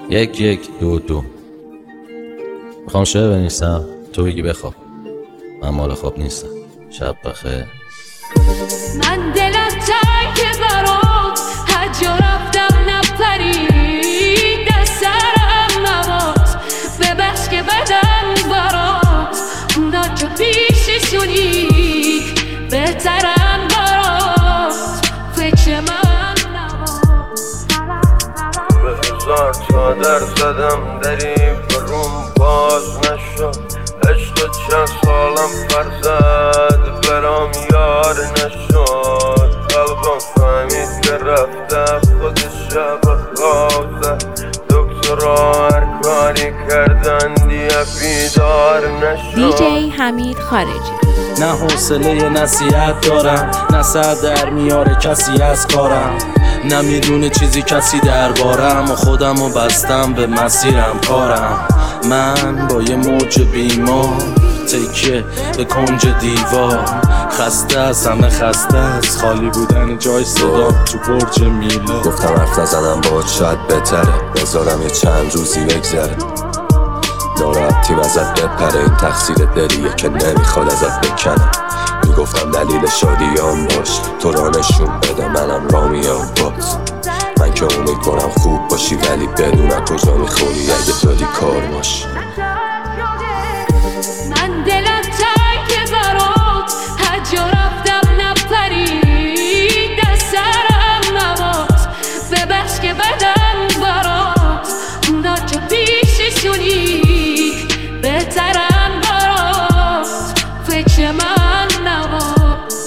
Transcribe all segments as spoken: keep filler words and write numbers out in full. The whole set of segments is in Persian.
یک یک دو دو. میخوام شعر بنویسم، تو بگی بخواب. من مال خواب نیستم. شب بخیر. من دلم تنگ برات، هجا رفتم نپرید از سرم نبات، ببخش که بدم برات اونا که پیششونی بهترم برات، فکر من نبات. به هزار چادر زدم دری بروم باز نشد، عشق چند سالم فرزد برام یار نشد، قلبم فهمید که رفته خود شب خواسته، دکترها هر کاری کردن دیگه بیدار نشد. دیجی حمید خارجی. نه حوصله نصیحت دارم، نه سر در میاره کسی از کارم، نه میدونه چیزی کسی دربارم، و خودم و بستم به مسیرم کارم. من با یه موج بیمار تکیه به کنج دیوار، خسته از همه خسته از خالی بودن جای صدا تو برج میلا. گفتم حرف نزنم باهات شاید بهتره، بذارم یه چند روزی بگذره، ناراحتیم ازت بپره، این تقصیر دلیه که نمیخواد ازت بکنه. میگفتم دلیل شادیام باش، تو را نشون بده منم را میام باز. من که امیدوارم خوب باشی ولی بدونم کجا میخونی اگه دادی کار باش. من دلم تنگ برات، هجا رفتم نپرید از سرم نبات، ببخش که بدم برات اونا که پیششونی بهترم برات، فکر من نبات.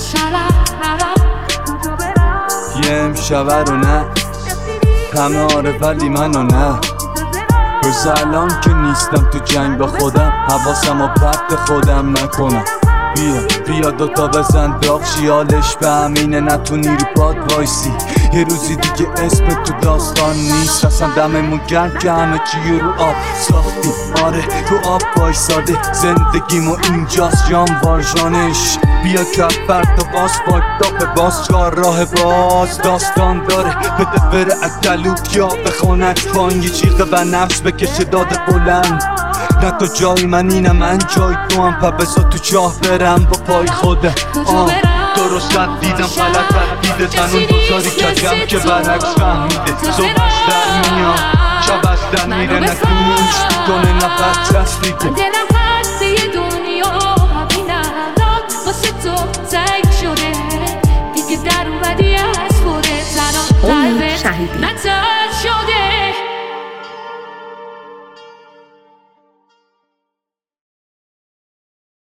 یه امشبه رو نه همه آره ولی منو نه، روز الان که نیستم تو جنگ با خودم، حواسم و پرت خودم نکنم. بیا بیا دوتا بزن داغ شیالش به همینه، نتونی رو پاد وایسی یه روزی دیگه اسم تو داستان نیست. اصلا دممون گرم که همه چی رو آب ساختیم، آره رو آب وایساده زندگیمو اینجاست جام وارژانش. بیا کفر تا باز فاکتا به باز چار راه باز داستان داره، بده بره اکلوک یا بخونک بان یه چیغه و نفس بکشه داد بلند. نه تو جای من اینم من جای تو هم، پا بزا تو چاه برم با پای خوده. آه درست رد دیدم غلط رد دیده، تنون بزاری کردم که برعکس فهمیده. صبح در میاد شب از در میره، نکنوش میکنه نفس چسبیده. دلم خسته دنیا همین الان واسه تو زنگ شده، دیگه در اومدی از خوره زنان قلبت نتر شده.